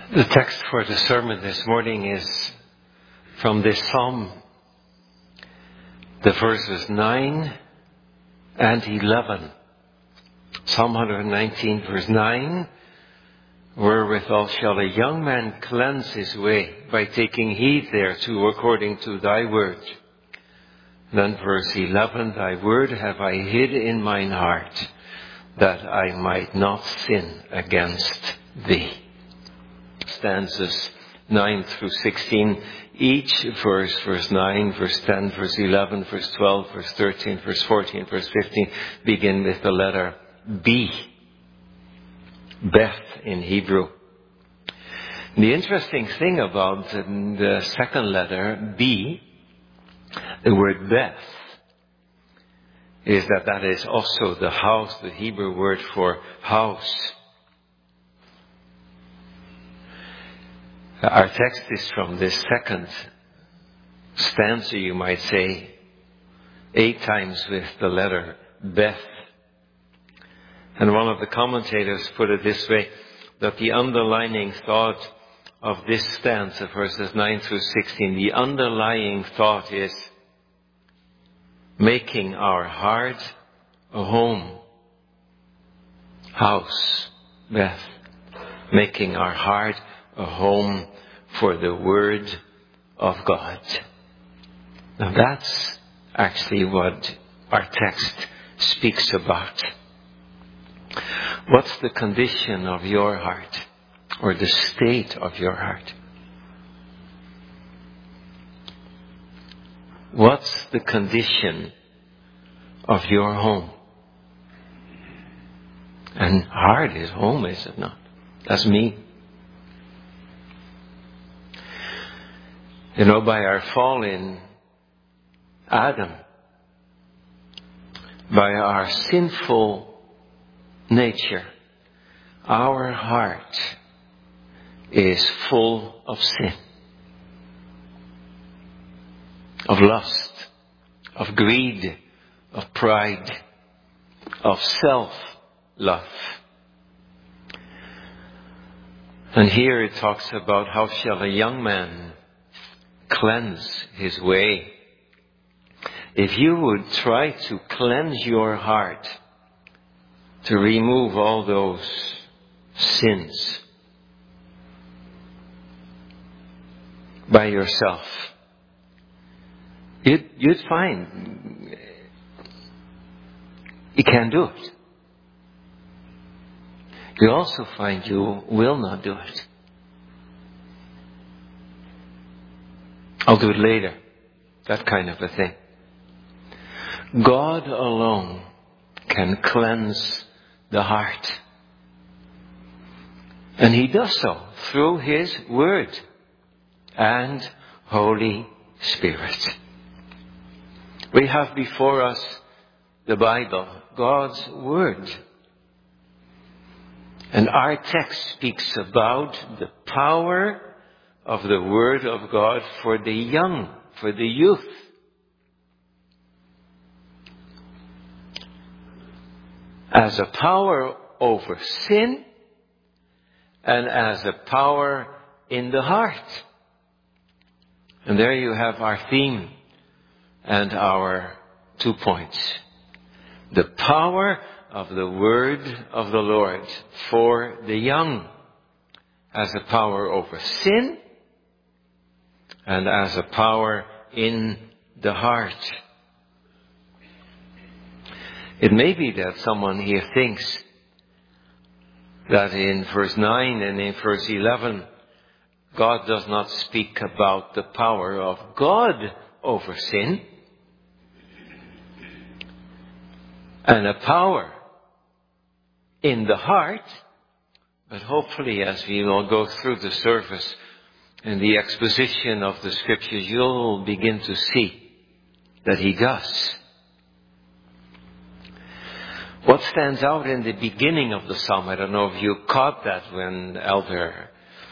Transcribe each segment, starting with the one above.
The text for the sermon this morning is from this psalm, the verses 9 and 11. Psalm 119 verse 9, wherewithal shall a young man cleanse his way, by taking heed thereto according to thy word. Then verse 11, thy word have I hid in mine heart, that I might not sin against thee. Stanzas 9 through 16, each verse 9, verse 10, verse 11, verse 12, verse 13, verse 14, verse 15, begin with the letter B. Beth in Hebrew. The interesting thing about the second letter, B, the word Beth, is that is also the house, the Hebrew word for house. Our text is from this second stanza, you might say, 8 times with the letter Beth. And one of the commentators put it this way, that the underlying thought of this stanza, verses 9 through 16, the underlying thought is making our heart a home. House, Beth. Making our heart a home for the Word of God. Now that's actually what our text speaks about. What's the condition of your heart, or the state of your heart? What's the condition of your home? And heart is home, is it not? That's me. You know, by our fall in Adam, by our sinful nature, our heart is full of sin, of lust, of greed, of pride, of self-love. And here it talks about how shall a young man cleanse his way. If you would try to cleanse your heart, to remove all those sins by yourself, you'd find you can't do it. You also find you will not do it. I'll do it later. That kind of a thing. God alone can cleanse the heart. And He does so through His Word and Holy Spirit. We have before us the Bible, God's Word. And our text speaks about the power of the Word of God for the young, for the youth. As a power over sin and as a power in the heart. And there you have our theme and our 2 points. The power of the Word of the Lord for the young as a power over sin and as a power in the heart. It may be that someone here thinks that in verse 9 and in verse 11, God does not speak about the power of God over sin and a power in the heart. But hopefully, as we will go through the service and the exposition of the Scriptures, you'll begin to see that He does. What stands out in the beginning of the psalm, I don't know if you caught that when Elder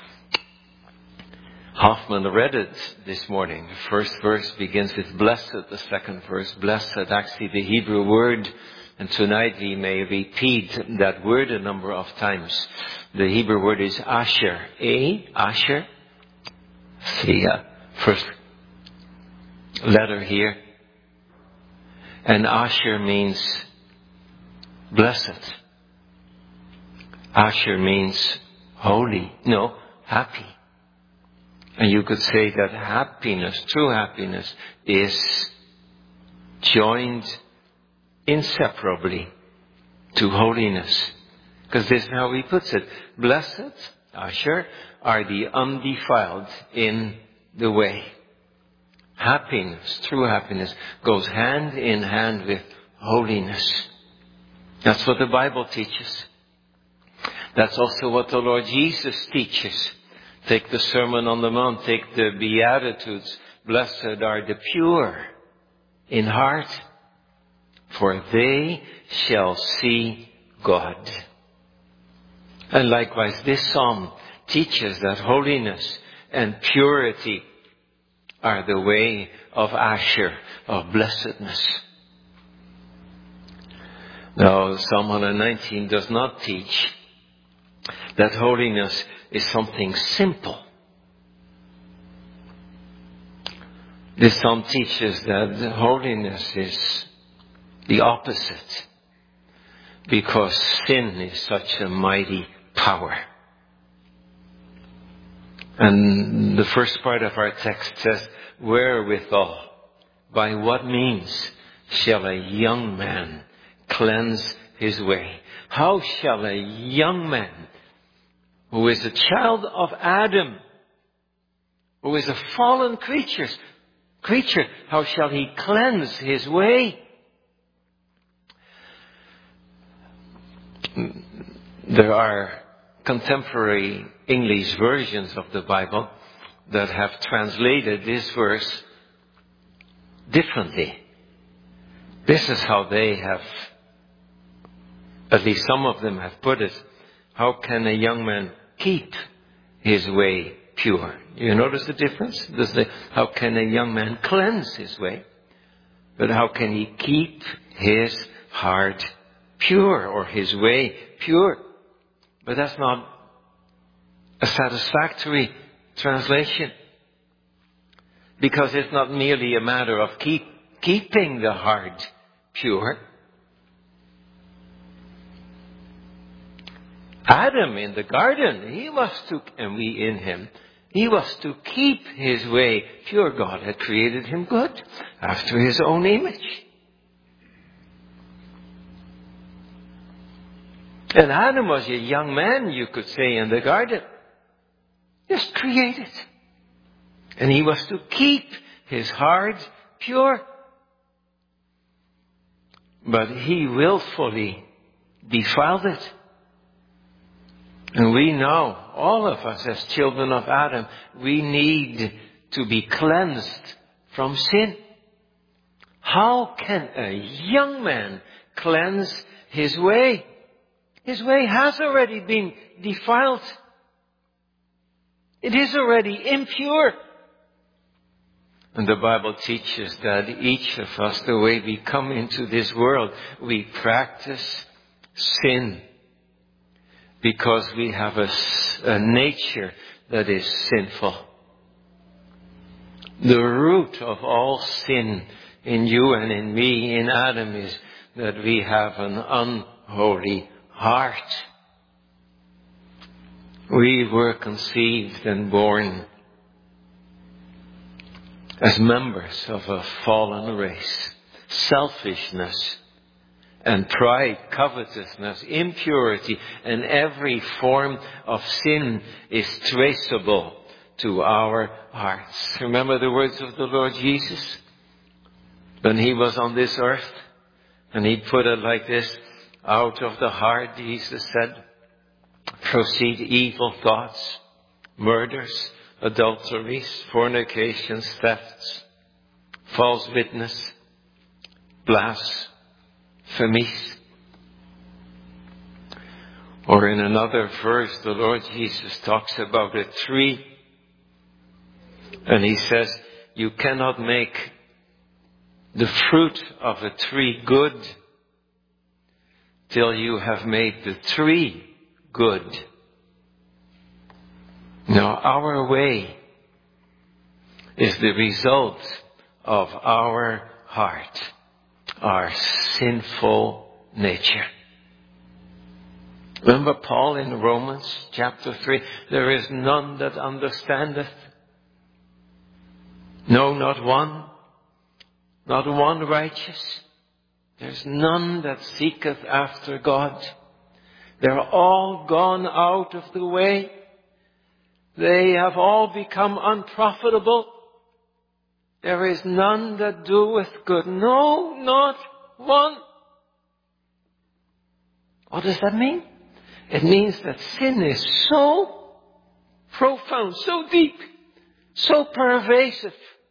Hoffman read it this morning. The first verse begins with blessed. The second verse, blessed. Actually, the Hebrew word And tonight we may repeat that word a number of times. The Hebrew word is asher. Asher. The first letter here. And asher means blessed. Asher means holy. No, happy. And you could say that happiness, true happiness, is joined inseparably to holiness. Because this is how he puts it. Blessed, asher, are the undefiled in the way. Happiness, true happiness, goes hand in hand with holiness. That's what the Bible teaches. That's also what the Lord Jesus teaches. Take the Sermon on the Mount, take the Beatitudes. Blessed are the pure in heart, for they shall see God. And likewise, this psalm teaches that holiness and purity are the way of Asher, of blessedness. Now, Psalm 119 does not teach that holiness is something simple. This psalm teaches that holiness is the opposite, because sin is such a mighty power. And the first part of our text says, wherewithal, by what means shall a young man cleanse his way? How shall a young man, who is a child of Adam, who is a fallen creature, how shall he cleanse his way? There are contemporary English versions of the Bible that have translated this verse differently. This is how they have, at least some of them have put it. How can a young man keep his way pure? You notice the difference? How can a young man cleanse his way? But how can he keep his heart pure, or his way pure? But that's not a satisfactory translation. Because it's not merely a matter of keeping the heart pure. Adam in the garden, he was to, and we in him, he was to keep his way pure. God had created him good, after his own image. And Adam was a young man, you could say, in the garden. Just created. And he was to keep his heart pure. But he willfully defiled it. And we know, all of us as children of Adam, we need to be cleansed from sin. How can a young man cleanse his way? His way has already been defiled. It is already impure. And the Bible teaches that each of us, the way we come into this world, we practice sin. Because we have a nature that is sinful. The root of all sin in you and in me, in Adam, is that we have an unholy heart. We were conceived and born as members of a fallen race. Selfishness and pride, covetousness, impurity, and every form of sin is traceable to our hearts. Remember the words of the Lord Jesus when he was on this earth? And he put it like this: out of the heart, Jesus said, proceed evil thoughts, murders, adulteries, fornications, thefts, false witness, blasphemies. Or in another verse, the Lord Jesus talks about a tree. And he says, you cannot make the fruit of a tree good till you have made the tree good. Now, our way is the result of our heart, our sinful nature. Remember Paul in Romans chapter 3, there is none that understandeth. No, not one righteous. There's none that seeketh after God. They're all gone out of the way. They have all become unprofitable. There is none that doeth good. No, not one. What does that mean? It means that sin is so profound, so deep, so pervasive,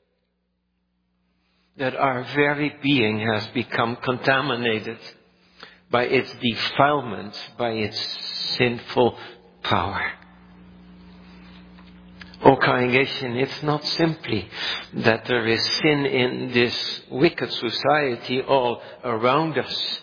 that our very being has become contaminated by its defilement, by its sinful power. Oh, congregation, it's not simply that there is sin in this wicked society all around us,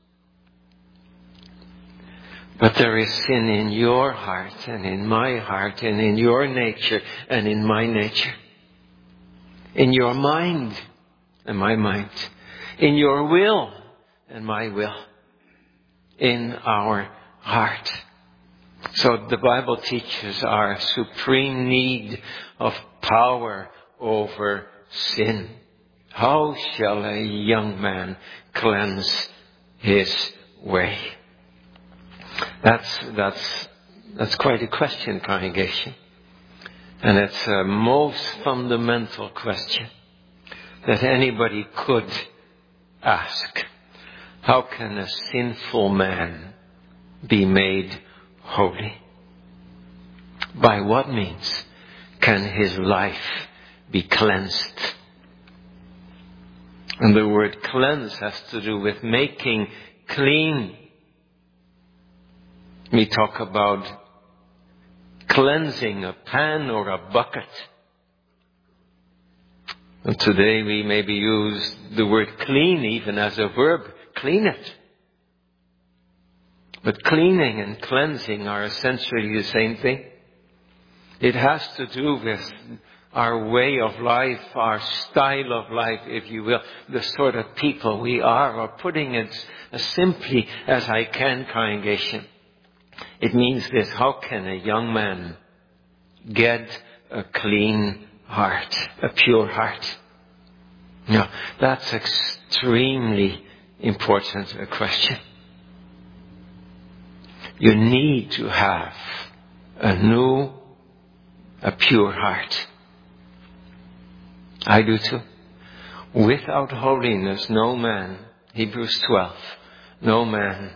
but there is sin in your heart and in my heart and in your nature and in my nature. In your mind and my mind. In your will and my will. In our heart. So the Bible teaches our supreme need of power over sin. How shall a young man cleanse his way? That's quite a question, congregation. And it's a most fundamental question that anybody could ask. How can a sinful man be made holy? By what means can his life be cleansed? And the word cleanse has to do with making clean. We talk about cleansing a pan or a bucket. And today we maybe use the word clean even as a verb. Clean it. But cleaning and cleansing are essentially the same thing. It has to do with our way of life, our style of life, if you will, the sort of people we are, or putting it as simply as I can, congregation. It means this: how can a young man get a clean heart, a pure heart? Now, that's extremely important a question. You need to have a pure heart. I do too. Without holiness, no man, Hebrews 12, no man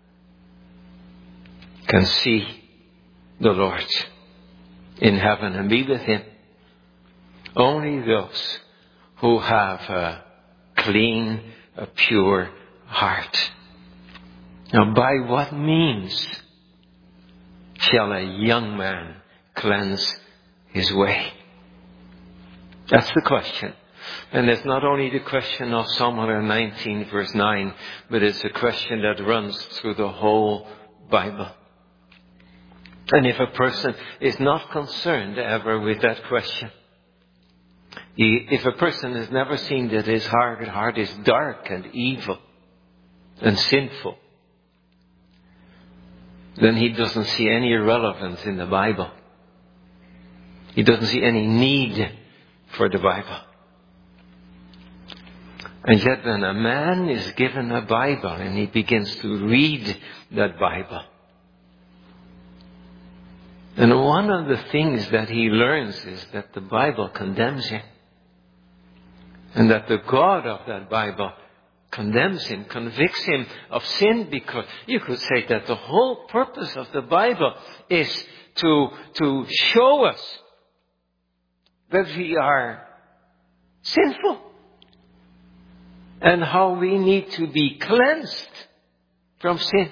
can see the Lord in heaven and be with Him. Only those who have a clean, a pure heart. Now, by what means shall a young man cleanse his way? That's the question. And it's not only the question of Psalm 119 verse 9, but it's a question that runs through the whole Bible. And if a person is not concerned ever with that question, if a person has never seen that his heart is dark and evil and sinful, then he doesn't see any relevance in the Bible. He doesn't see any need for the Bible. And yet when a man is given a Bible and he begins to read that Bible, and one of the things that he learns is that the Bible condemns him. And that the God of that Bible condemns him, convicts him of sin, because you could say that the whole purpose of the Bible is to show us that we are sinful and how we need to be cleansed from sin.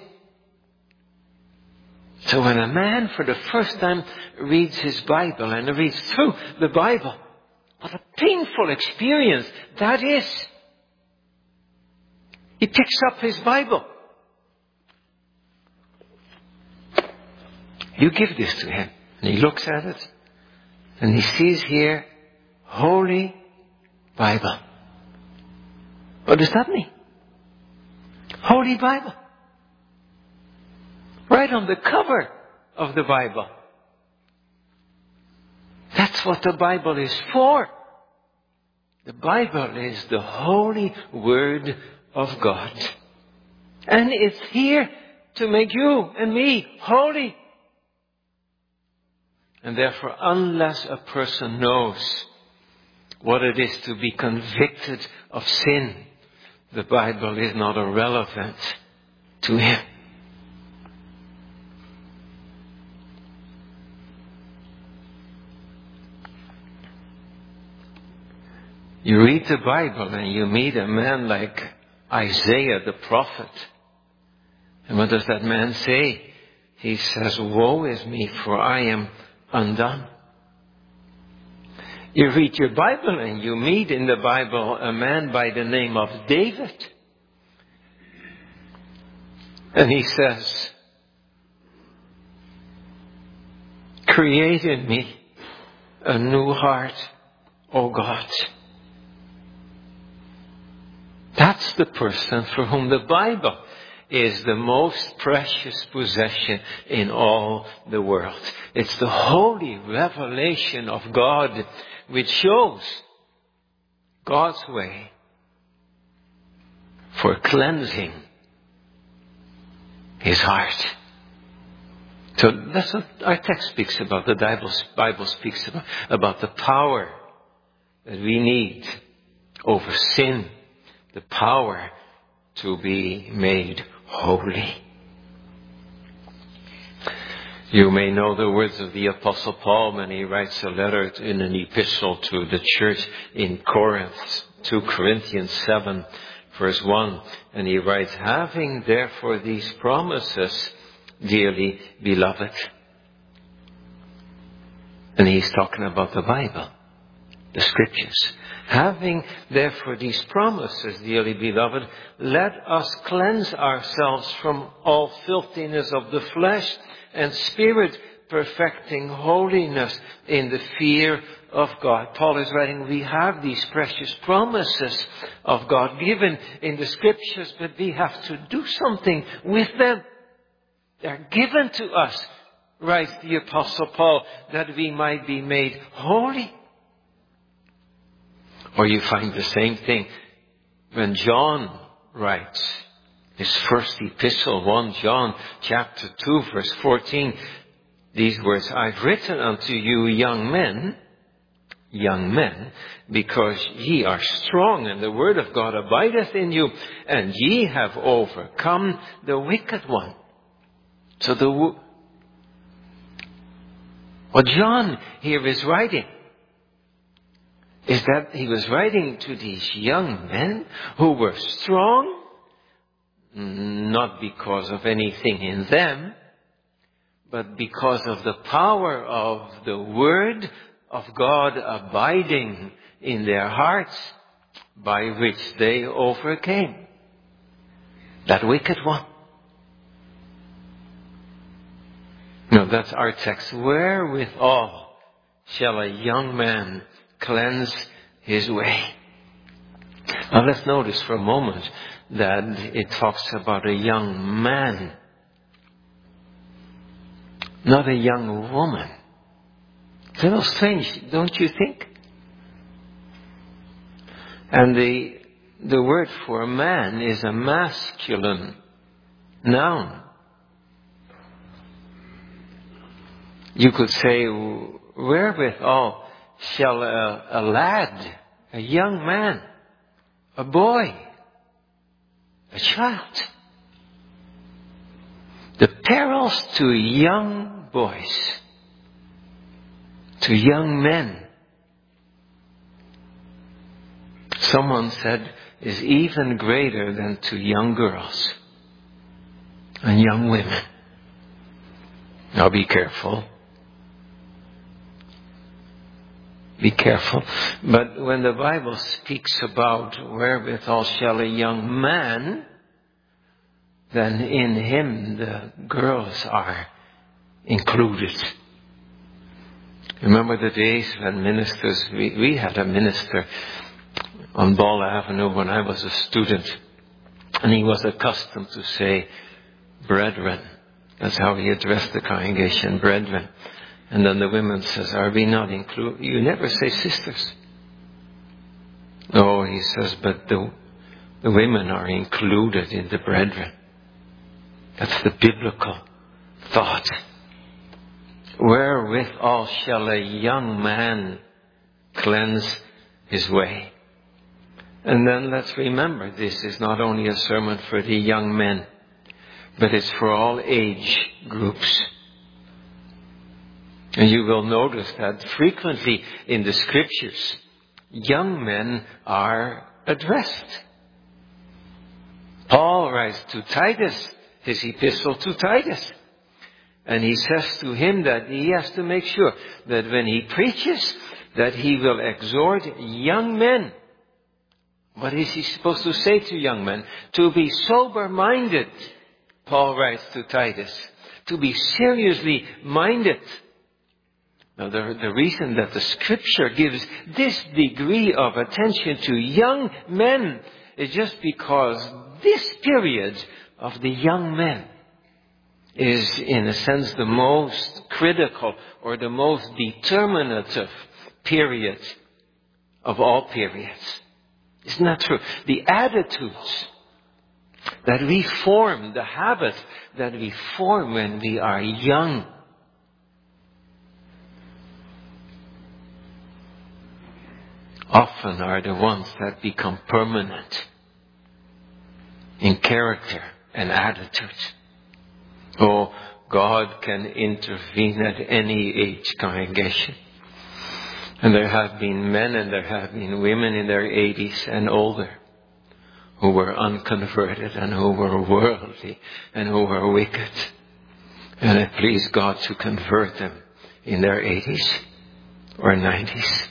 So when a man for the first time reads his Bible and reads through the Bible, what a painful experience that is. He picks up his Bible You give this to him. And he looks at it and he sees here, Holy Bible. What does that mean? Holy Bible. Right on the cover of the Bible. That's what the Bible is for. The Bible is the holy Word of God. And it's here to make you and me holy. And therefore, unless a person knows what it is to be convicted of sin, the Bible is not irrelevant to him. You read the Bible and you meet a man like Isaiah the prophet. And what does that man say? He says, woe is me, for I am undone. You read your Bible and you meet in the Bible a man by the name of David. And he says, create in me a new heart, O God. That's the person for whom the Bible is the most precious possession in all the world. It's the holy revelation of God which shows God's way for cleansing his heart. So that's what our text speaks about. The Bible speaks about the power that we need over sin. The power to be made holy. You may know the words of the Apostle Paul when he writes a letter in an epistle to the church in Corinth, 2 Corinthians 7, verse 1. And he writes, having therefore these promises, dearly beloved. And he's talking about the Bible, the Scriptures. Having therefore these promises, dearly beloved, let us cleanse ourselves from all filthiness of the flesh and spirit, perfecting holiness in the fear of God. Paul is writing, we have these precious promises of God given in the Scriptures, but we have to do something with them. They're given to us, writes the Apostle Paul, that we might be made holy. Or you find the same thing when John writes his first epistle, 1 John chapter 2 verse 14. These words, I've written unto you young men, because ye are strong and the word of God abideth in you, and ye have overcome the wicked one. So what John here is writing is that he was writing to these young men who were strong, not because of anything in them, but because of the power of the Word of God abiding in their hearts, by which they overcame that wicked one. Now that's our text. Wherewithal shall a young man cleanse his way? Now let's notice for a moment that it talks about a young man, not a young woman. It's a little strange, don't you think? And the word for man is a masculine noun. You could say, wherewithal shall a lad, a young man, a boy, a child. The perils to young boys, to young men, someone said, is even greater than to young girls and young women. Now be careful. Be careful. But when the Bible speaks about wherewithal shall a young man, then in him the girls are included. Remember the days when ministers, we had a minister on Ball Avenue when I was a student, and he was accustomed to say, brethren. That's how he addressed the congregation, brethren. And then the women says, are we not included? You never say sisters. No, he says, but the women are included in the brethren. That's the biblical thought. Wherewithal shall a young man cleanse his way? And then let's remember, this is not only a sermon for the young men, but it's for all age groups. And you will notice that frequently in the scriptures, young men are addressed. Paul writes to Titus, his epistle to Titus. And he says to him that he has to make sure that when he preaches, that he will exhort young men. What is he supposed to say to young men? To be sober-minded, Paul writes to Titus. To be seriously minded. Now the reason that the scripture gives this degree of attention to young men is just because this period of the young men is, in a sense, the most critical or the most determinative period of all periods. Isn't that true? The attitudes that we form, the habits that we form when we are young, often are the ones that become permanent in character and attitude. Oh, God can intervene at any age congregation. And there have been men and there have been women in their 80s and older who were unconverted and who were worldly and who were wicked. And it pleased God to convert them in their 80s or 90s.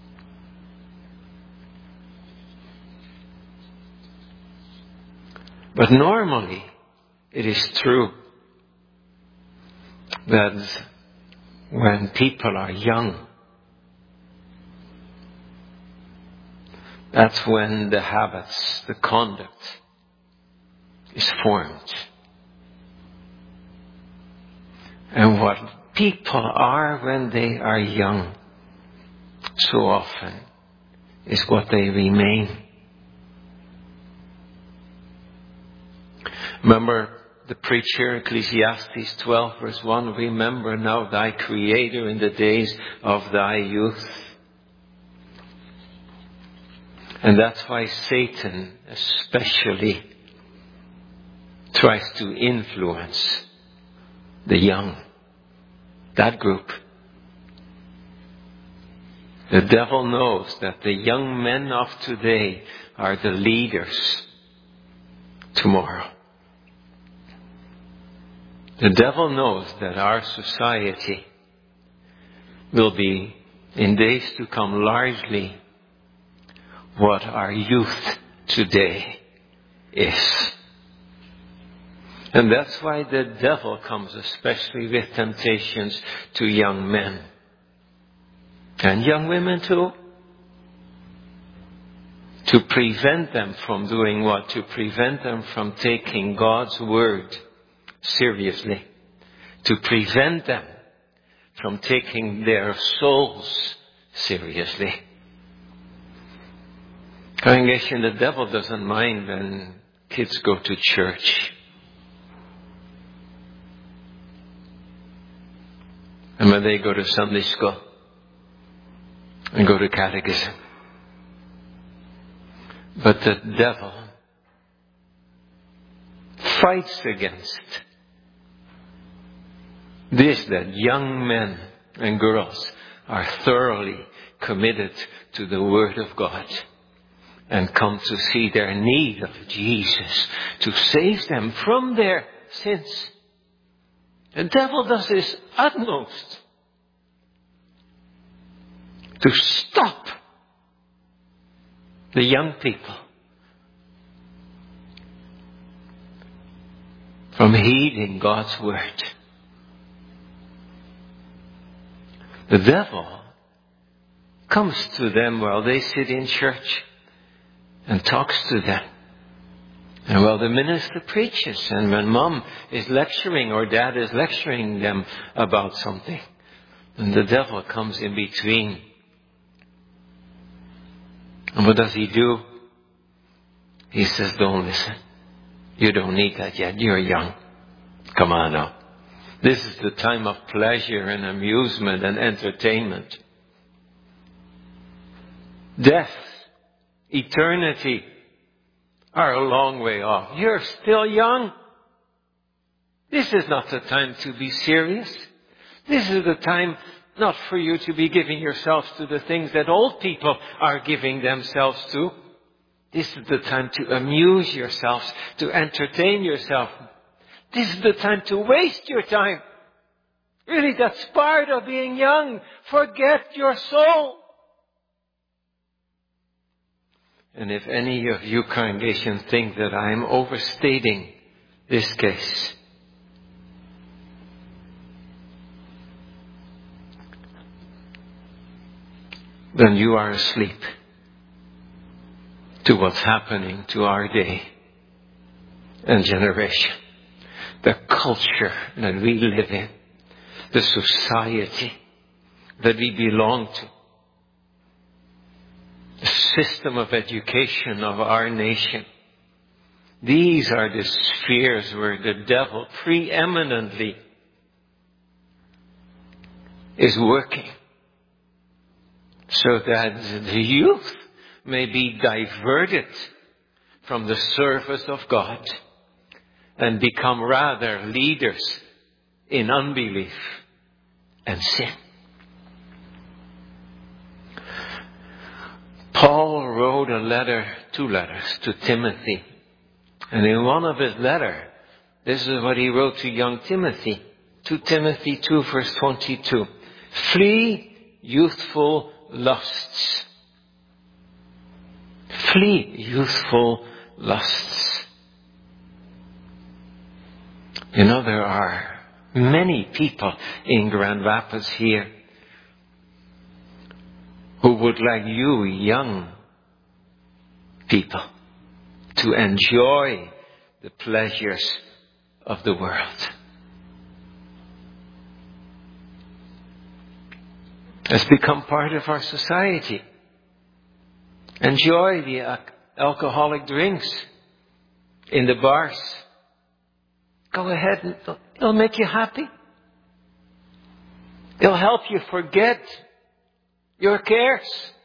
But normally, it is true that when people are young, that's when the habits, the conduct is formed. And what people are when they are young, so often, is what they remain. Remember the preacher, Ecclesiastes 12 verse 1, remember now thy Creator in the days of thy youth. And that's why Satan especially tries to influence the young, that group. The devil knows that the young men of today are the leaders tomorrow. The devil knows that our society will be, in days to come, largely what our youth today is. And that's why the devil comes especially with temptations to young men. And young women too. To prevent them from doing what? To prevent them from taking God's word seriously. To prevent them from taking their souls seriously. Congregation, the devil doesn't mind when kids go to church. And when they go to Sunday school and go to catechism. But the devil fights against this, that young men and girls are thoroughly committed to the Word of God and come to see their need of Jesus to save them from their sins. The devil does his utmost to stop the young people from heeding God's word. The devil comes to them while they sit in church and talks to them. And while the minister preaches, and when mom is lecturing or dad is lecturing them about something, and the devil comes in between. And what does he do? He says, don't listen. You don't need that yet. You're young. Come on now. This is the time of pleasure and amusement and entertainment. Death, eternity are a long way off. You're still young. This is not the time to be serious. This is the time not for you to be giving yourselves to the things that old people are giving themselves to. This is the time to amuse yourselves, to entertain yourself. This is the time to waste your time. Really, that's part of being young. Forget your soul. And if any of you congregation think that I am overstating this case, then you are asleep to what's happening to our day and generation. The culture that we live in, the society that we belong to, the system of education of our nation. These are the spheres where the devil preeminently is working, so that the youth may be diverted from the service of God and become rather leaders in unbelief and sin. Paul wrote two letters to Timothy. And in one of his letters, this is what he wrote to young Timothy. 2 Timothy 2 verse 22. Flee youthful lusts. Flee youthful lusts. You know, there are many people in Grand Rapids here who would like you, young people, to enjoy the pleasures of the world. It's become part of our society. Enjoy the alcoholic drinks in the bars. Go ahead, it'll make you happy. It'll help you forget your cares.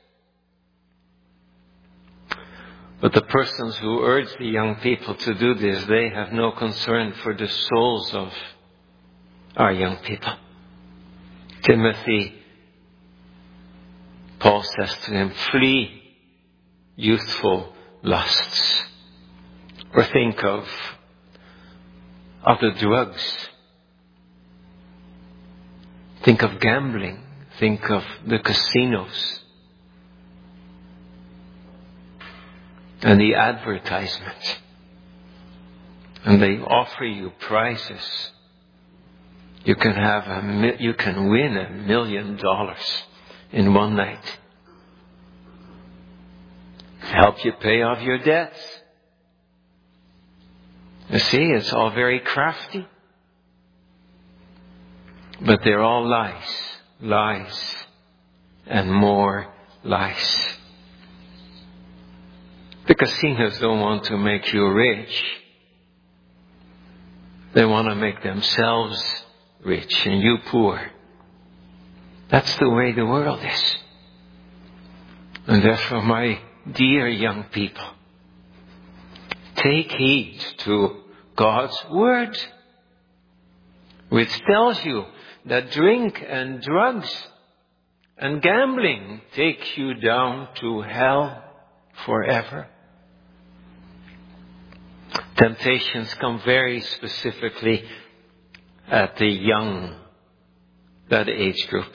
But the persons who urge the young people to do this, they have no concern for the souls of our young people. Timothy, Paul says to him, flee youthful lusts. Or think of the drugs. Think of gambling. Think of the casinos. And the advertisement. And they offer you prizes. You can win $1 million in one night. Help you pay off your debts. You see, it's all very crafty. But they're all lies. Lies. And more lies. The casinos don't want to make you rich. They want to make themselves rich and you poor. That's the way the world is. And therefore, my dear young people, take heed to God's word, which tells you that drink and drugs and gambling take you down to hell forever. Temptations come very specifically at the young, that age group.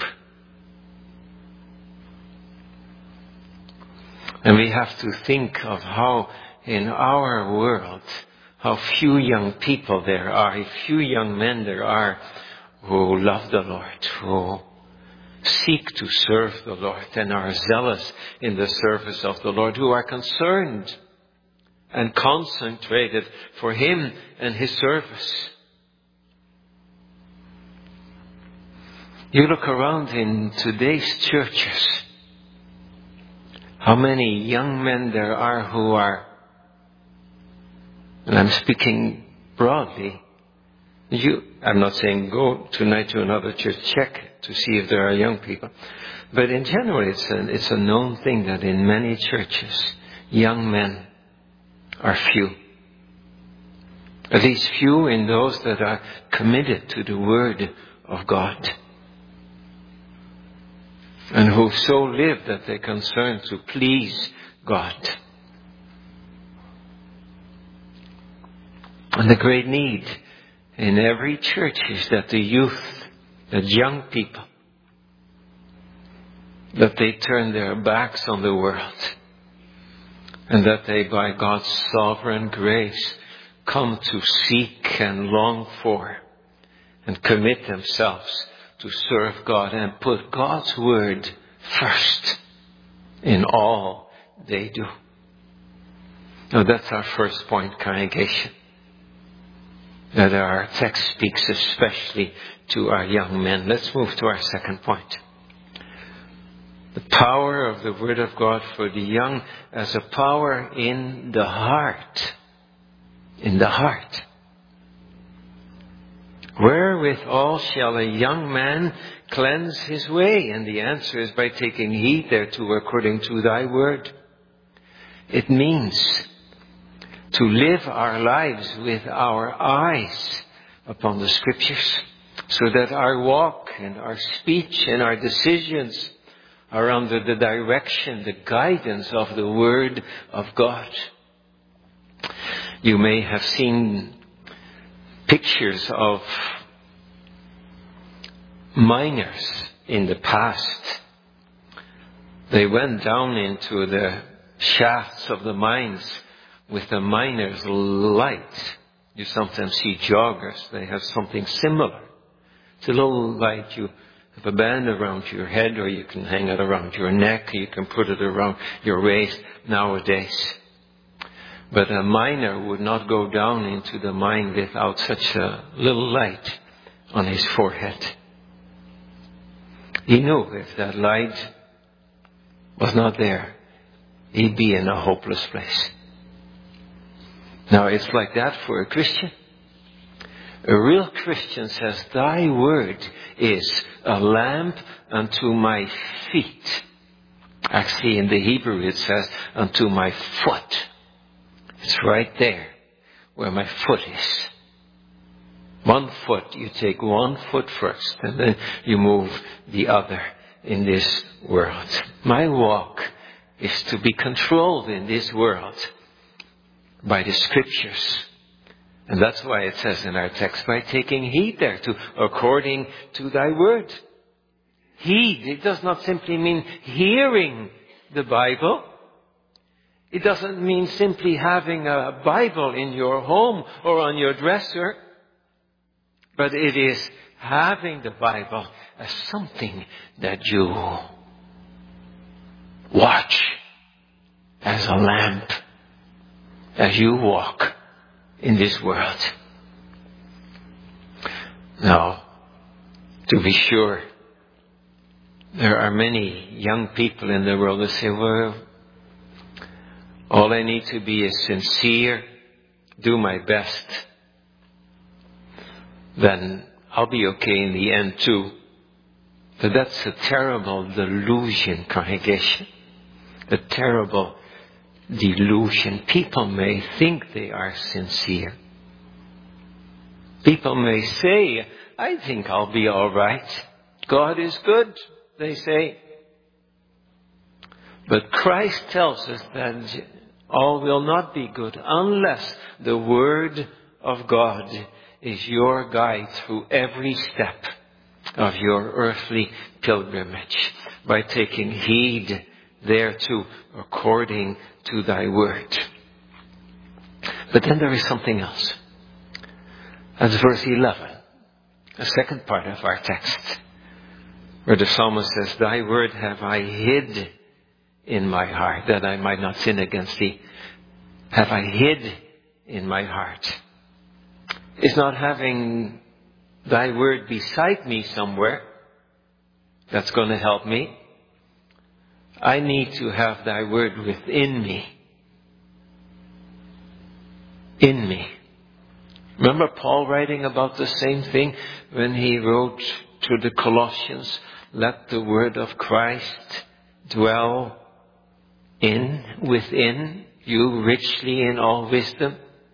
And we have to think of how in our world, how few young people there are, few young men there are who love the Lord, who seek to serve the Lord and are zealous in the service of the Lord, who are concerned and concentrated for Him and His service. You look around in today's churches, how many young men there are who are, and I'm speaking broadly, I'm not saying go tonight to another church, check to see if there are young people. But in general, it's a known thing that in many churches, young men are few. At least few in those that are committed to the Word of God. And who so live that they're concerned to please God. And the great need in every church is that the youth, the young people, that they turn their backs on the world and that they, by God's sovereign grace, come to seek and long for and commit themselves to serve God and put God's Word first in all they do. Now that's our first point, congregation. That our text speaks especially to our young men. Let's move to our second point. The power of the Word of God for the young as a power in the heart. In the heart. Wherewithal shall a young man cleanse his way? And the answer is by taking heed thereto according to thy word. It means to live our lives with our eyes upon the Scriptures, so that our walk and our speech and our decisions are under the direction, the guidance of the Word of God. You may have seen pictures of miners in the past. They went down into the shafts of the mines with the miner's light. You sometimes see joggers. They have something similar. It's a little light. You have a band around your head, or you can hang it around your neck. You can put it around your waist nowadays. But a miner would not go down into the mine without such a little light on his forehead. He knew if that light was not there, he'd be in a hopeless place. Now it's like that for a Christian. A real Christian says, thy word is a lamp unto my feet. Actually in the Hebrew it says, unto my foot. It's right there where my foot is. 1 foot, you take 1 foot first and then you move the other in this world. My walk is to be controlled in this world by the Scriptures. And that's why it says in our text, by taking heed thereto, according to thy word. Heed, it does not simply mean hearing the Bible. It doesn't mean simply having a Bible in your home or on your dresser. But it is having the Bible as something that you watch as a lamp as you walk in this world. Now, to be sure, there are many young people in the world that say, well, all I need to be is sincere, do my best, then I'll be okay in the end too. But that's a terrible delusion, congregation. A terrible delusion. People may think they are sincere. People may say, I think I'll be all right. God is good, they say. But Christ tells us that all will not be good unless the Word of God is your guide through every step of your earthly pilgrimage, by taking heed thereto according to thy word. But then there is something else. That's verse 11, the second part of our text. Or the psalmist says, Thy word have I hid in my heart, that I might not sin against thee. Have I hid in my heart. It's not having thy word beside me somewhere that's going to help me. I need to have thy word within me. In me. Remember Paul writing about the same thing when he wrote to the Colossians, let the word of Christ dwell within you richly in all wisdom.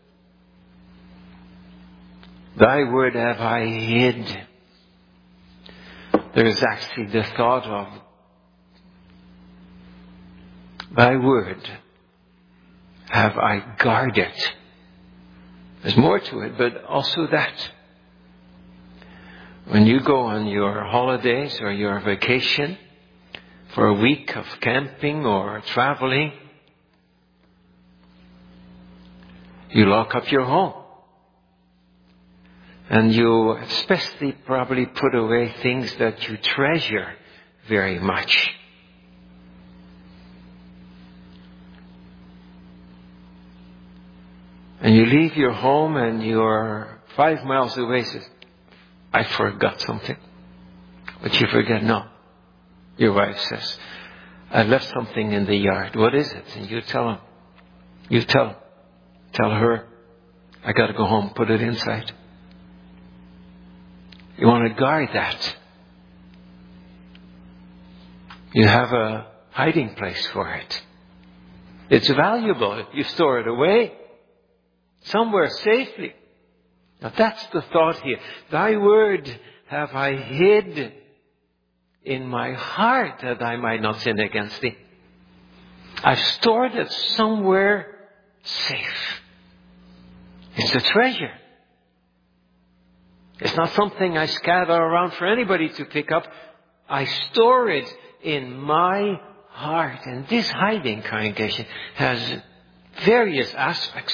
Thy word have I hid. There is actually the thought of thy word have I guarded. There's more to it, but also that. When you go on your holidays or your vacation for a week of camping or traveling, you lock up your home. And you especially probably put away things that you treasure very much. And you leave your home and you're 5 miles away, says, I forgot something. But you forget, no. Your wife says, I left something in the yard. What is it? And you tell him. You tell her, I got to go home, put it inside. You want to guard that. You have a hiding place for it. It's valuable if you store it away somewhere safely. Now that's the thought here. Thy word have I hid in my heart that I might not sin against thee. I've stored it somewhere safe. It's a treasure. It's not something I scatter around for anybody to pick up. I store it in my heart. And this hiding, congregation, has various aspects.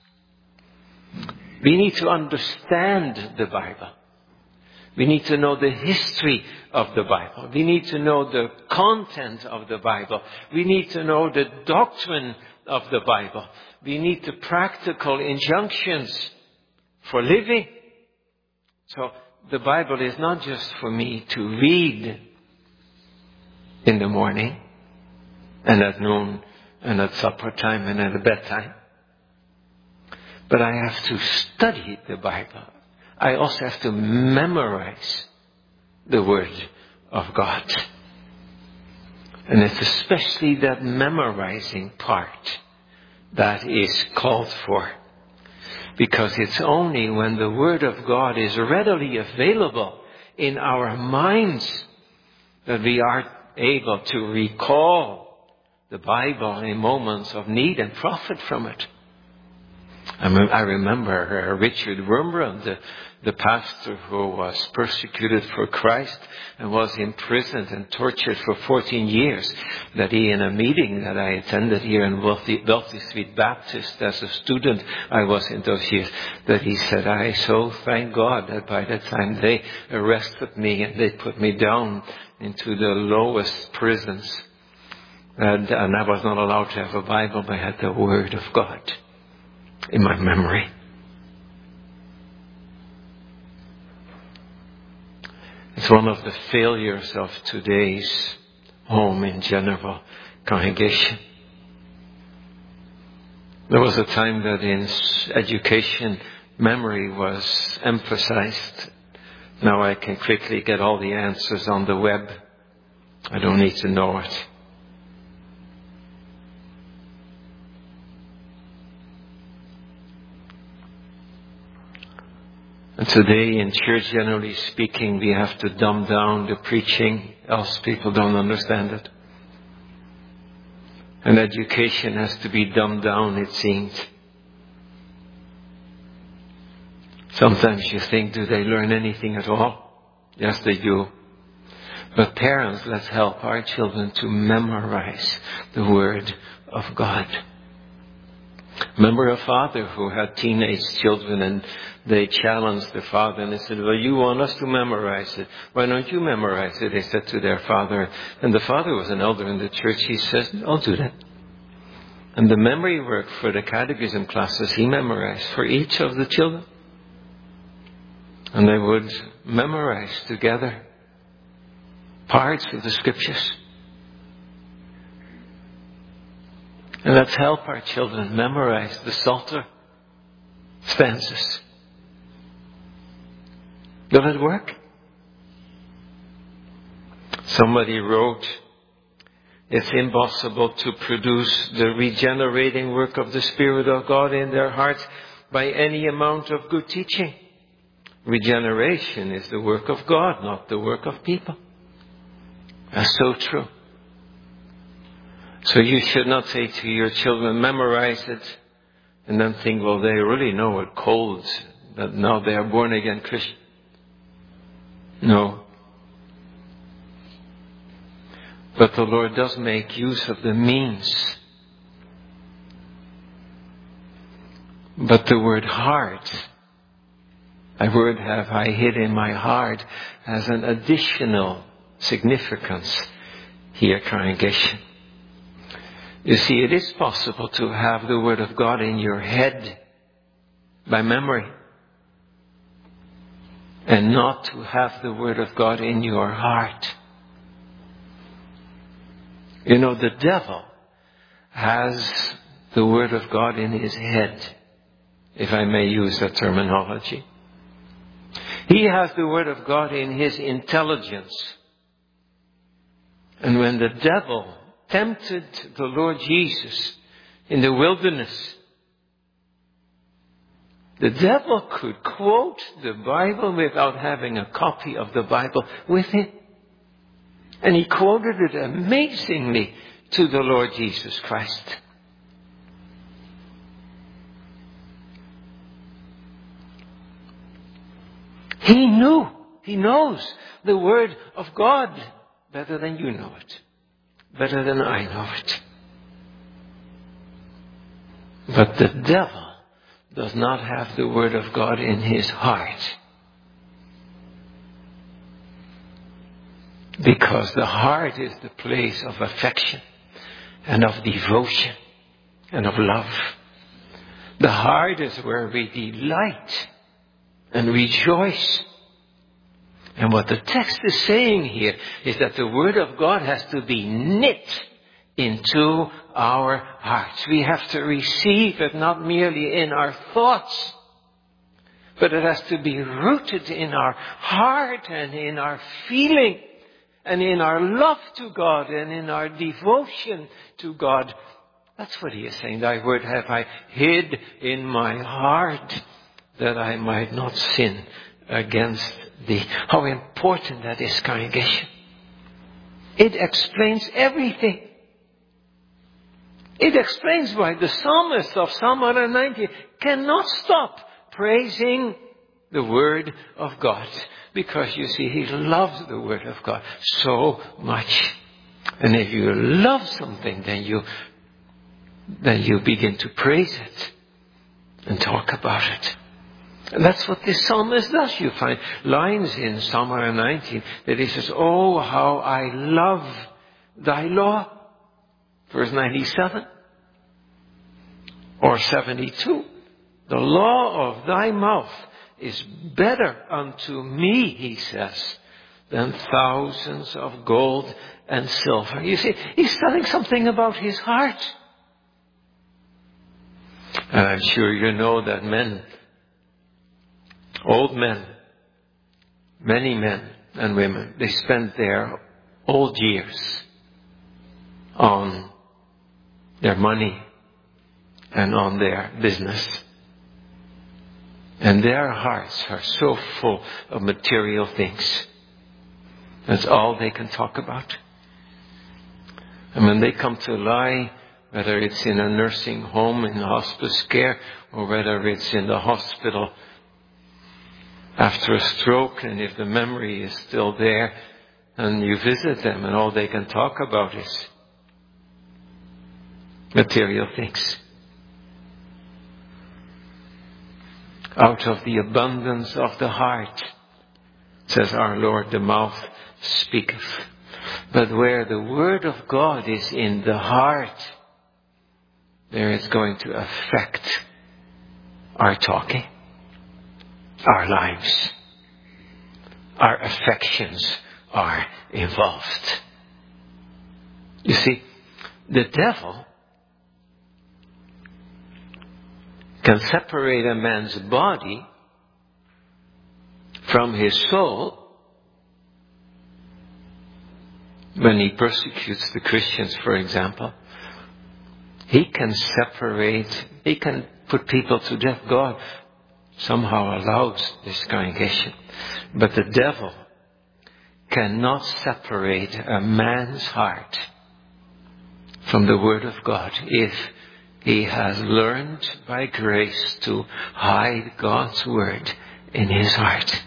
We need to understand the Bible. We need to know the history of the Bible. We need to know the content of the Bible. We need to know the doctrine of the Bible. We need the practical injunctions for living. So the Bible is not just for me to read in the morning and at noon and at supper time and at bedtime. But I have to study the Bible. I also have to memorize the Word of God. And it's especially that memorizing part that is called for. Because it's only when the Word of God is readily available in our minds that we are able to recall the Bible in moments of need and profit from it. I remember Richard Wurmbrand, the pastor who was persecuted for Christ and was imprisoned and tortured for 14 years, that he, in a meeting that I attended here in Wealthy Street Baptist as a student, I was in those years, that he said, I so thank God that by the time they arrested me and they put me down into the lowest prisons, and I was not allowed to have a Bible, but I had the Word of God in my memory. It's one of the failures of today's home in general congregation. There was a time that in education, memory was emphasized. Now I can quickly get all the answers on the web. I don't need to know it. And today in church, generally speaking, we have to dumb down the preaching, else people don't understand it. And education has to be dumbed down, it seems. Sometimes you think, do they learn anything at all? Yes, they do. But parents, let's help our children to memorize the Word of God. Remember a father who had teenage children, and they challenged the father and they said, well, you want us to memorize it. Why don't you memorize it? They said to their father. And the father was an elder in the church. He says, I'll do that. And the memory work for the catechism classes he memorized for each of the children. And they would memorize together parts of the scriptures. And let's help our children memorize the Psalter stanzas. Will it work? Somebody wrote, it's impossible to produce the regenerating work of the Spirit of God in their hearts by any amount of good teaching. Regeneration is the work of God, not the work of people. That's so true. So you should not say to your children, memorize it, and then think, well, they really know it cold, that now they are born again Christian. No. But the Lord does make use of the means. But the word heart, a word have I hid in my heart, has an additional significance here, congregation. You see, it is possible to have the Word of God in your head by memory and not to have the Word of God in your heart. You know, the devil has the Word of God in his head, if I may use that terminology. He has the Word of God in his intelligence. And when the devil tempted the Lord Jesus in the wilderness, the devil could quote the Bible without having a copy of the Bible with him. And he quoted it amazingly to the Lord Jesus Christ. He knows the Word of God better than you know it. Better than I know it. But the devil does not have the Word of God in his heart. Because the heart is the place of affection and of devotion and of love. The heart is where we delight and rejoice. And what the text is saying here is that the Word of God has to be knit into our hearts. We have to receive it not merely in our thoughts, but it has to be rooted in our heart and in our feeling and in our love to God and in our devotion to God. That's what he is saying. Thy word have I hid in my heart that I might not sin against thee. How important that is, congregation. It explains everything. It explains why the psalmist of Psalm 190 cannot stop praising the Word of God. Because you see, he loves the Word of God so much. And if you love something, then you begin to praise it and talk about it. And that's what this psalmist does. You find lines in Psalm 119 that he says, oh, how I love thy law. Verse 97 or 72. The law of thy mouth is better unto me, he says, than thousands of gold and silver. You see, he's telling something about his heart. And I'm sure you know that men, old men, many men and women, they spend their old years on their money and on their business. And their hearts are so full of material things. That's all they can talk about. And when they come to lie, whether it's in a nursing home, in hospice care, or whether it's in the hospital after a stroke, and if the memory is still there, and you visit them, and all they can talk about is material things. Out of the abundance of the heart, says our Lord, the mouth speaketh. But where the Word of God is in the heart, there it's going to affect our talking, our lives, our affections are involved. You see, the devil can separate a man's body from his soul when he persecutes the Christians, for example. He can put people to death. God somehow allows this congregation. But the devil cannot separate a man's heart from the Word of God if he has learned by grace to hide God's Word in his heart.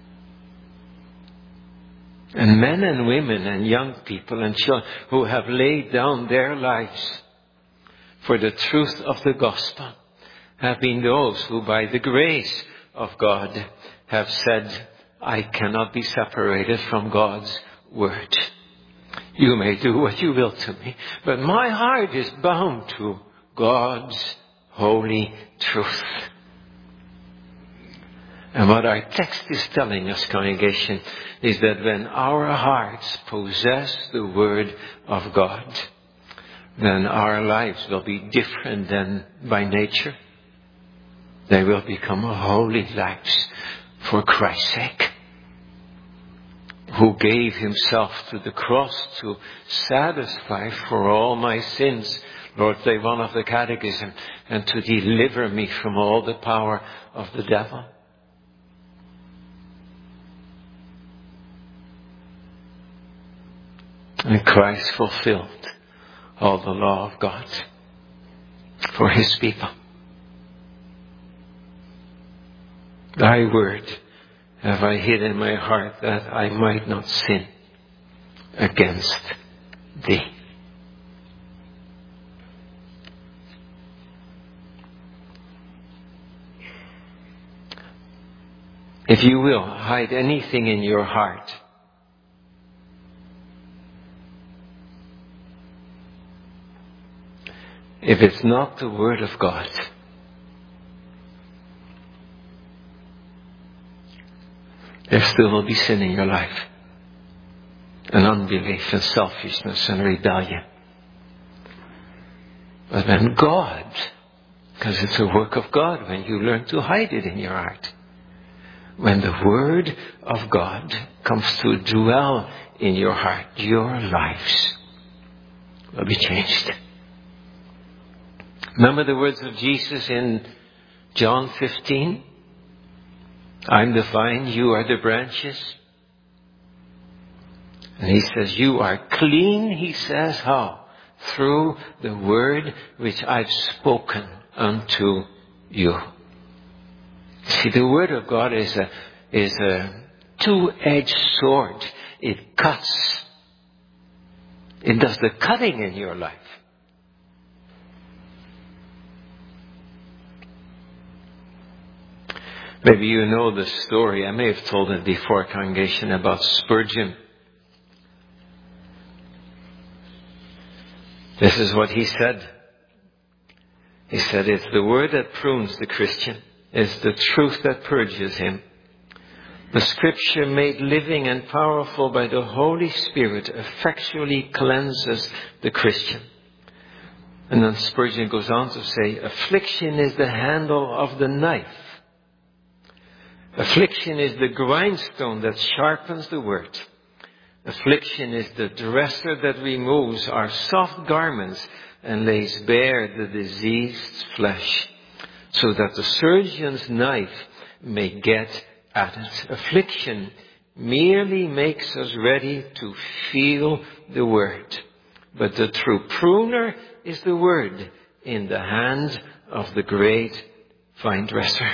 And men and women and young people and children who have laid down their lives for the truth of the gospel have been those who by the grace of God have said, I cannot be separated from God's Word. You may do what you will to me, but my heart is bound to God's holy truth. And what our text is telling us, congregation, is that when our hearts possess the Word of God, then our lives will be different than by nature. They will become holy lives for Christ's sake, who gave himself to the cross to satisfy for all my sins, Lord Day 1 of the Catechism, and to deliver me from all the power of the devil. And Christ fulfilled all the law of God for his people. Thy word have I hid in my heart that I might not sin against thee. If you will hide anything in your heart, if it's not the Word of God, there still will be sin in your life, and unbelief and selfishness and rebellion. But when God, because it's a work of God when you learn to hide it in your heart, when the Word of God comes to dwell in your heart, your lives will be changed. Remember the words of Jesus in John 15? I'm the vine, you are the branches. And he says, you are clean, he says, how? Through the word which I've spoken unto you. See, the Word of God is a two-edged sword. It cuts. It does the cutting in your life. Maybe you know the story. I may have told it before, congregation, about Spurgeon. This is what he said. He said, it's the word that prunes the Christian. It's the truth that purges him. The Scripture made living and powerful by the Holy Spirit effectually cleanses the Christian. And then Spurgeon goes on to say, affliction is the handle of the knife. Affliction is the grindstone that sharpens the word. Affliction is the dresser that removes our soft garments and lays bare the diseased flesh, so that the surgeon's knife may get at it. Affliction merely makes us ready to feel the word. But the true pruner is the word in the hand of the great vine dresser.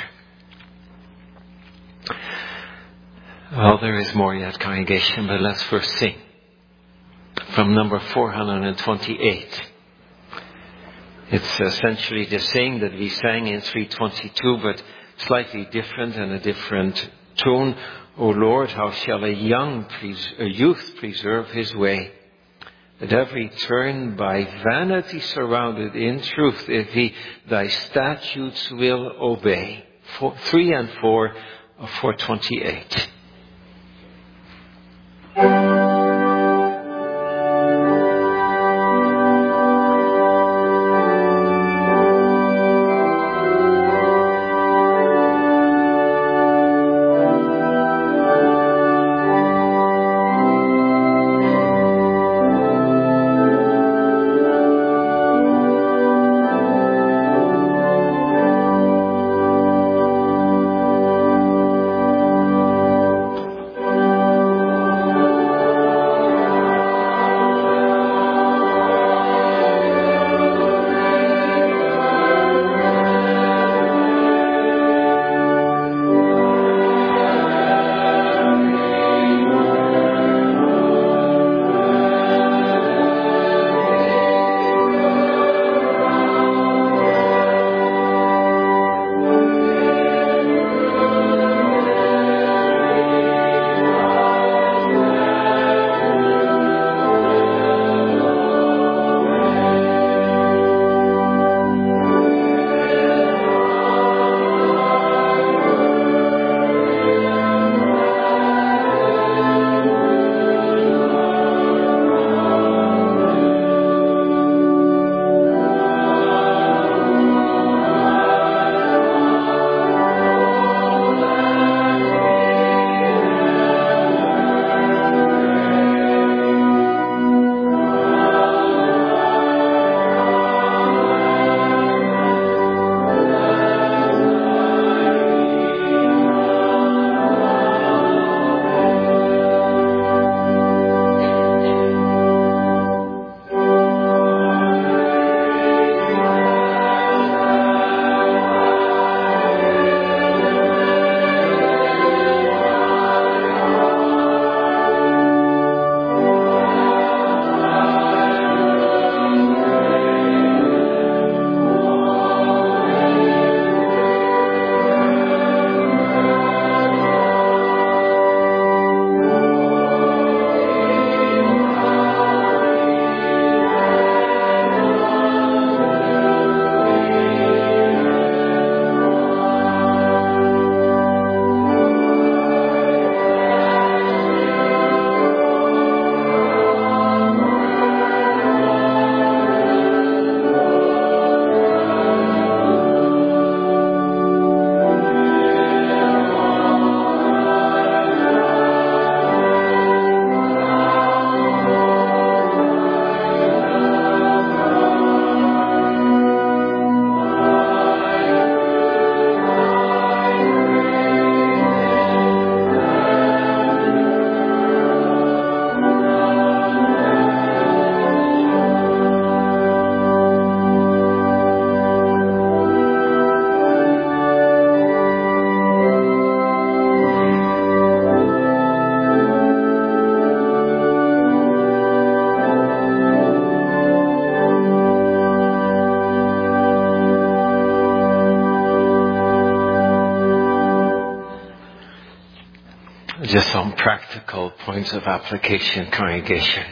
Well, there is more yet, congregation, but let's first sing from number 428. It's essentially the same that we sang in 322, but slightly different and a different tone. O Lord, how shall a youth preserve his way? At every turn by vanity surrounded, in truth, if he thy statutes will obey. 3 and 4 of 428. Just some practical points of application, congregation.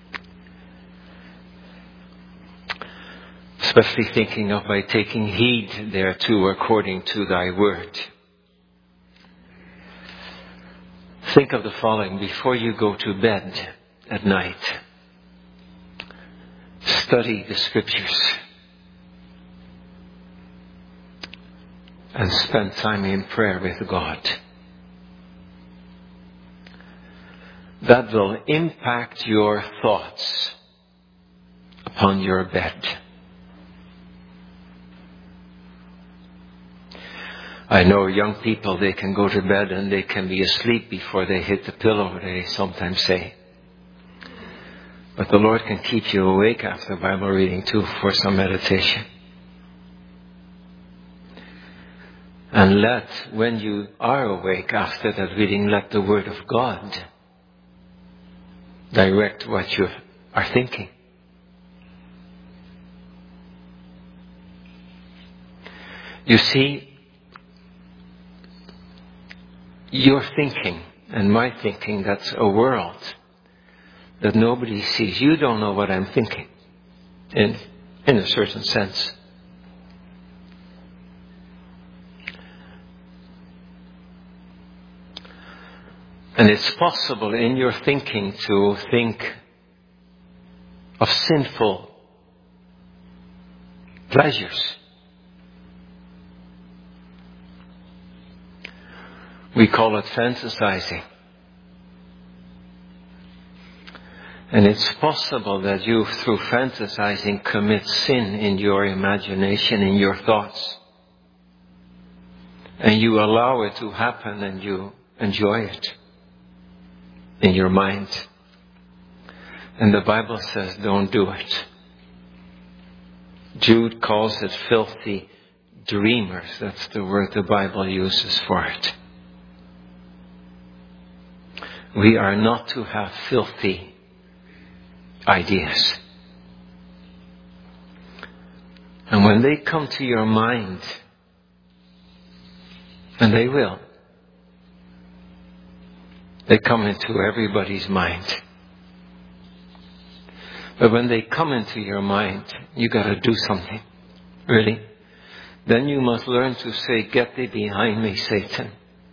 Especially thinking of by taking heed thereto according to thy word. Think of the following before you go to bed at night. Study the scriptures. And spend time in prayer with God. That will impact your thoughts upon your bed. I know young people, they can go to bed and they can be asleep before they hit the pillow, they sometimes say. But the Lord can keep you awake after Bible reading too for some meditation. And when you are awake after that reading, let the Word of God direct what you are thinking. You see, your thinking and my thinking, that's a world that nobody sees. You don't know what I'm thinking in a certain sense. And it's possible in your thinking to think of sinful pleasures. We call it fantasizing. And it's possible that you, through fantasizing, commit sin in your imagination, in your thoughts. And you allow it to happen and you enjoy it in your mind. And the Bible says, don't do it. Jude calls it filthy dreamers. That's the word the Bible uses for it. We are not to have filthy ideas. And when they come to your mind, and they will, they come into everybody's mind. But when they come into your mind, you got to do something. Really. Then you must learn to say, get thee behind me, Satan.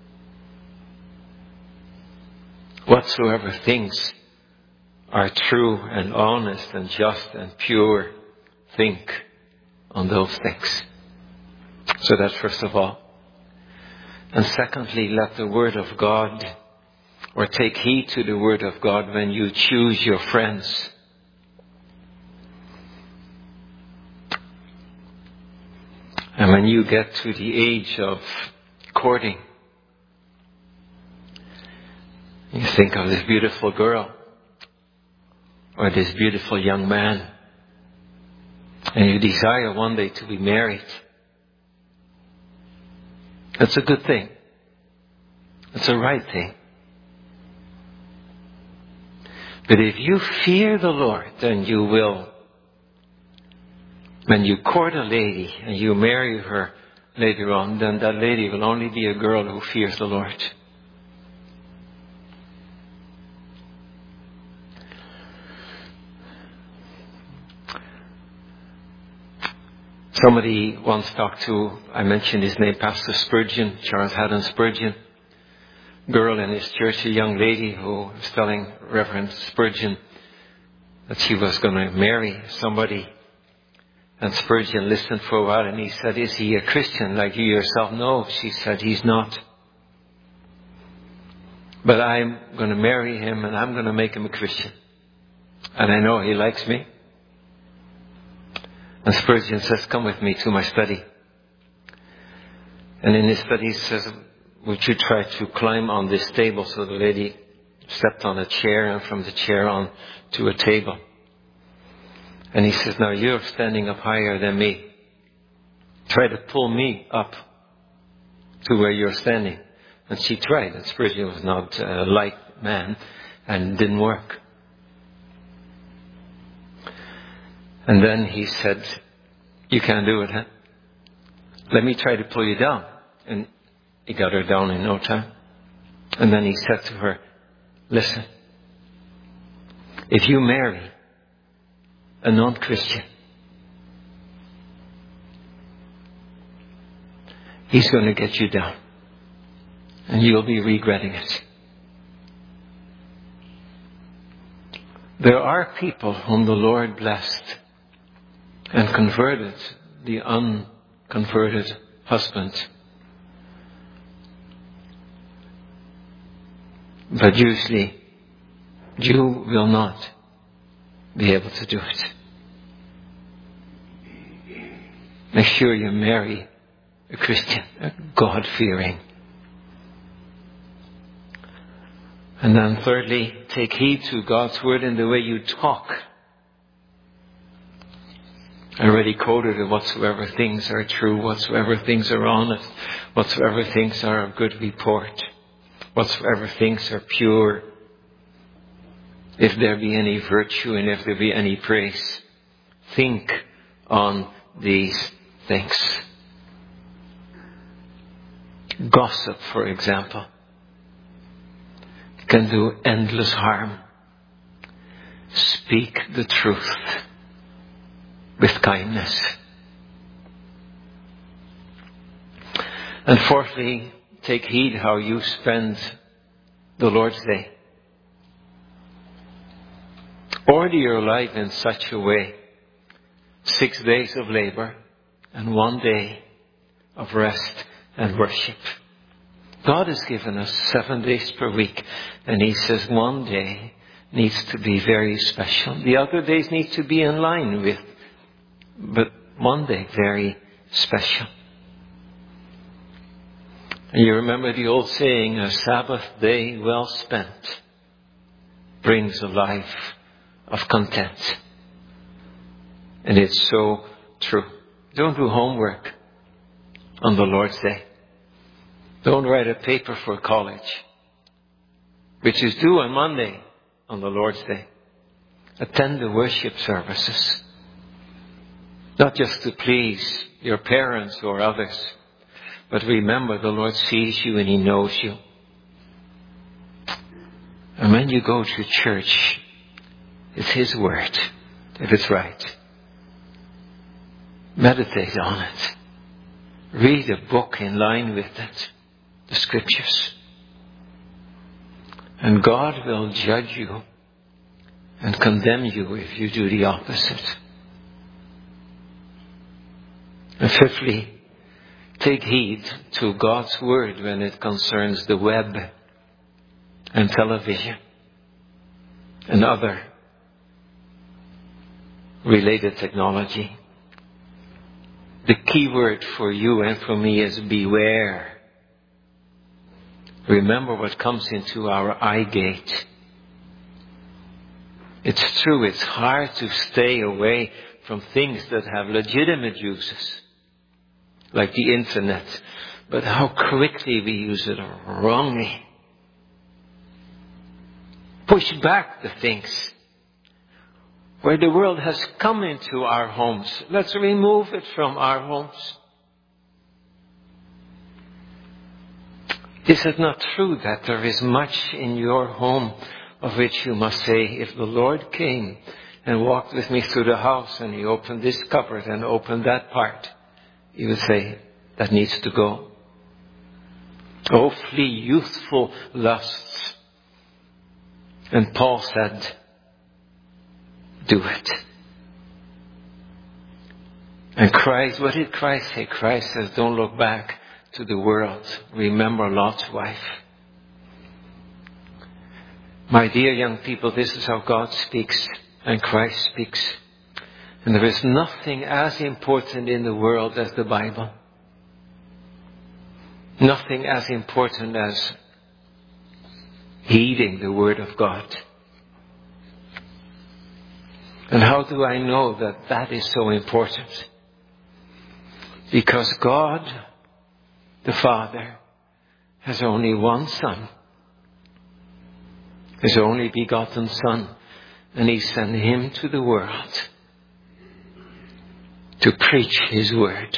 Whatsoever things are true and honest and just and pure, think on those things. So that's first of all. And secondly, let the Word of God, or take heed to the Word of God when you choose your friends. And when you get to the age of courting, you think of this beautiful girl or this beautiful young man, and you desire one day to be married. That's a good thing. It's a right thing. But if you fear the Lord, then you will, when you court a lady and you marry her later on, then that lady will only be a girl who fears the Lord. Somebody once talked to, I mentioned his name, Pastor Spurgeon, Charles Haddon Spurgeon. Girl in his church, a young lady who was telling Reverend Spurgeon that she was going to marry somebody. And Spurgeon listened for a while and he said, is he a Christian like you yourself? No, she said, he's not. But I'm going to marry him and I'm going to make him a Christian. And I know he likes me. And Spurgeon says, come with me to my study. And in his study he says, would you try to climb on this table? So the lady stepped on a chair and from the chair on to a table. And he says, now you're standing up higher than me. Try to pull me up to where you're standing. And she tried. And Spurgeon was not a light man and didn't work. And then he said, you can't do it, huh? Let me try to pull you down. And he got her down in no time. And then he said to her, listen, if you marry a non-Christian, he's going to get you down. And you'll be regretting it. There are people whom the Lord blessed and converted the unconverted husband. But usually, you will not be able to do it. Make sure you marry a Christian, a God-fearing. And then thirdly, take heed to God's word in the way you talk. I already quoted it, whatsoever things are true, whatsoever things are honest, whatsoever things are of good report, whatsoever things are pure, if there be any virtue and if there be any praise, think on these things. Gossip, for example, can do endless harm. Speak the truth with kindness. And fourthly, take heed how you spend the Lord's Day. Order your life in such a way. 6 days of labor and 1 day of rest and worship. God has given us 7 days per week, and He says 1 day needs to be very special. The other days need to be in line with, but 1 day very special. And you remember the old saying, a Sabbath day well spent brings a life of content. And it's so true. Don't do homework on the Lord's Day. Don't write a paper for college, which is due on Monday on the Lord's Day. Attend the worship services. Not just to please your parents or others, but remember the Lord sees you and He knows you. And when you go to church, it's His word, if it's right. Meditate on it. Read a book in line with it, the Scriptures. And God will judge you and condemn you if you do the opposite. And fifthly, take heed to God's word when it concerns the web and television and other related technology. The key word for you and for me is beware. Remember what comes into our eye gate. It's true, it's hard to stay away from things that have legitimate uses, like the internet, but how quickly we use it wrongly. Push back the things where the world has come into our homes. Let's remove it from our homes. Is it not true that there is much in your home of which you must say, if the Lord came and walked with me through the house and He opened this cupboard and opened that part, He would say, that needs to go. Oh, flee youthful lusts. And Paul said, do it. And Christ, what did Christ say? Christ says, don't look back to the world. Remember Lot's wife. My dear young people, this is how God speaks and Christ speaks. And there is nothing as important in the world as the Bible. Nothing as important as heeding the Word of God. And how do I know that that is so important? Because God, the Father, has only one Son. His only begotten Son. And He sent Him to the world to preach His Word.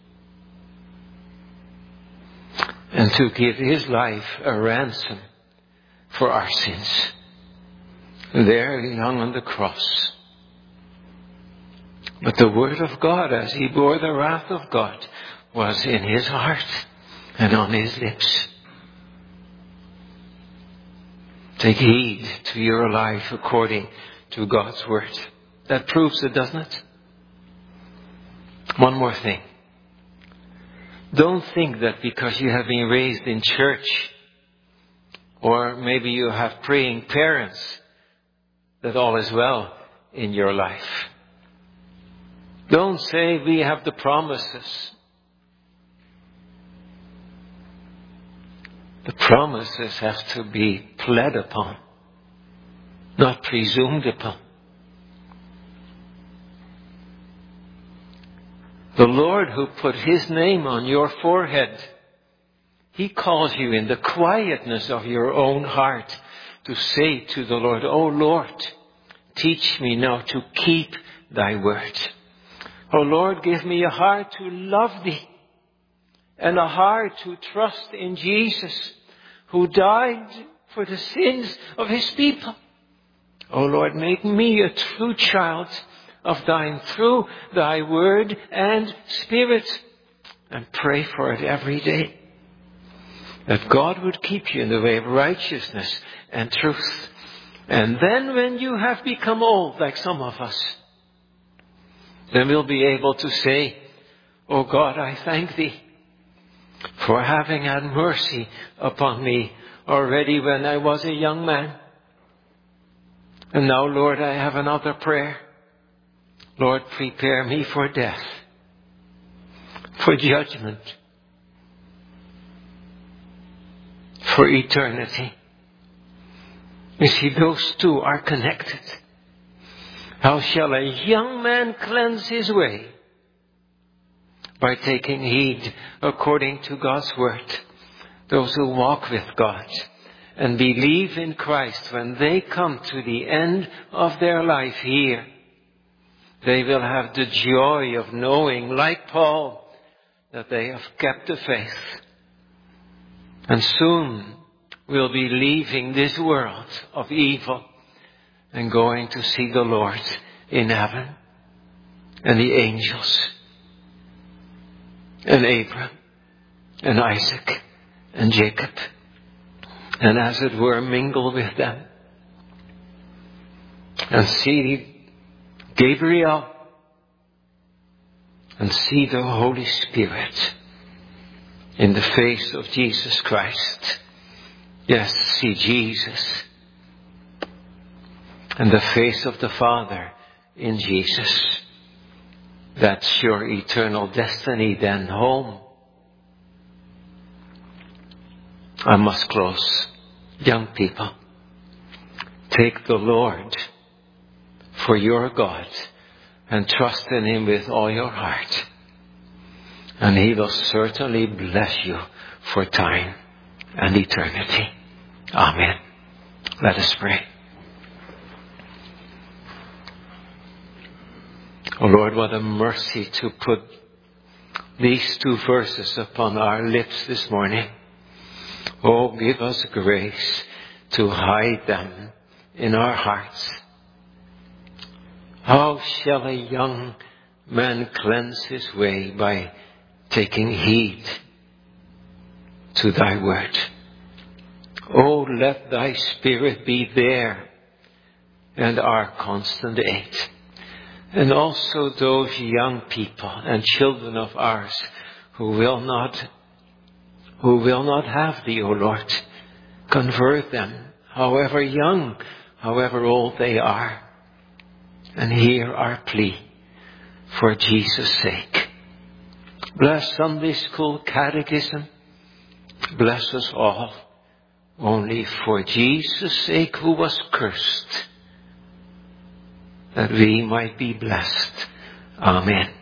And to give His life a ransom for our sins. There He hung on the cross. But the Word of God, as He bore the wrath of God, was in His heart and on His lips. Take heed to your life according to God's Word. That proves it, doesn't it? One more thing. Don't think that because you have been raised in church, or maybe you have praying parents, that all is well in your life. Don't say we have the promises. The promises have to be pled upon, not presumed upon. The Lord who put His name on your forehead, He calls you in the quietness of your own heart to say to the Lord, "O Lord, teach me now to keep Thy word. O Lord, give me a heart to love Thee and a heart to trust in Jesus, who died for the sins of his people. O Lord, make me a true child of thine through thy word and spirit. And pray for it every day. That God would keep you in the way of righteousness and truth. And then when you have become old, like some of us, then we'll be able to say, O God, I thank thee for having had mercy upon me already when I was a young man. And now, Lord, I have another prayer. Lord, prepare me for death, for judgment, for eternity. You see, those two are connected. How shall a young man cleanse his way? By taking heed according to God's word. Those who walk with God and believe in Christ, when they come to the end of their life here, they will have the joy of knowing, like Paul, that they have kept the faith. And soon will be leaving this world of evil and going to see the Lord in heaven and the angels and Abraham and Isaac and Jacob, and as it were mingle with them and see Gabriel and see the Holy Spirit in the face of Jesus Christ. Yes, see Jesus and the face of the Father in Jesus. That's your eternal destiny then, home. I must close. Young people, take the Lord for your God and trust in him with all your heart. And he will certainly bless you for time and eternity. Amen. Let us pray. Oh Lord, what a mercy to put these two verses upon our lips this morning. Oh, give us grace to hide them in our hearts. How shall a young man cleanse his way? By taking heed to thy word. Oh, let thy Spirit be there and our constant aid. And also those young people and children of ours who will not have thee, O Lord. Convert them, however young, however old they are. And hear our plea for Jesus' sake. Bless Sunday School Catechism. Bless us all. Only for Jesus' sake, who was cursed, that we might be blessed. Amen.